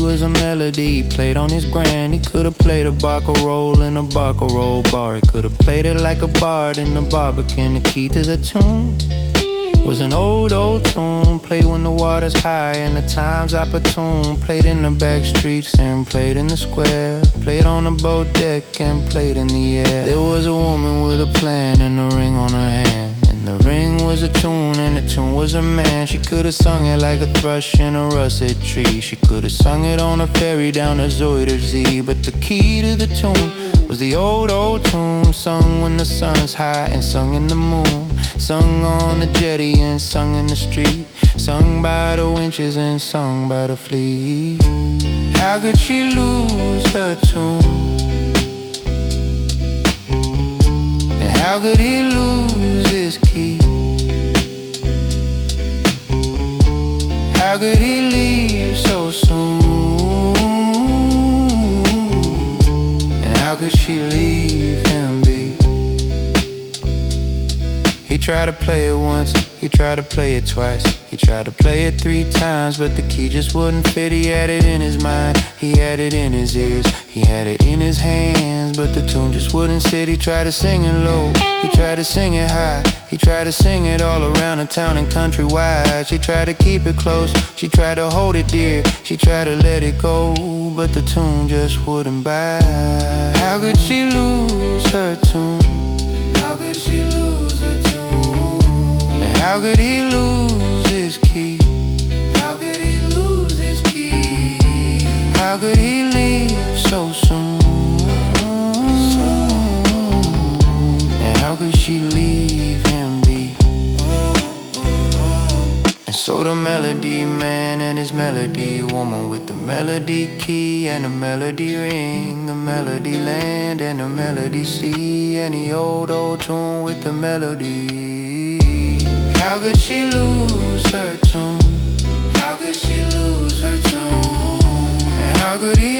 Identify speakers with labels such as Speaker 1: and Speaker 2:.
Speaker 1: was a melody played on his grand. He could've played a barcarolle in a barcarolle bar. He could've played it like a bard in a barbican. The key to the tune was an old tune, played when the water's high and the time's opportune. Played in the back streets and played in the square. Played on the boat deck and played in the air. There was a woman with a plan and a ring on her hand, and the ring was a tune and the tune was a man. She could've sung it like a thrush in a russet tree. She could've sung it on a ferry down the Zuiderzee. But the key to the tune was the old tune, sung when the sun's high and sung in the moon. Sung on the jetty and sung in the street, sung by the winches and sung by the fleet. How could she lose her tune? And how could he lose his key? How could he leave so soon? And how could she leave him be? He tried to play it once, he tried to play it twice, he tried to play it 3 times, but the key just wouldn't fit. He had it in his mind, he had it in his ears, he had it in his hands, but the tune just wouldn't sit. He tried to sing it low, he tried to sing it high, he tried to sing it all around the town and countrywide. She tried to keep it close, she tried to hold it dear, she tried to let it go, but the tune just wouldn't bite. How could she lose her tune? How could she lose her tune? How could he lose his key? How could he lose his key? How could he leave so soon? And how could she leave him be? And so the melody man and his melody woman, with the melody key and the melody ring, the melody land and the melody sea, and the old tune with the melody. How could she lose her tune? How could she lose her tune? And how could he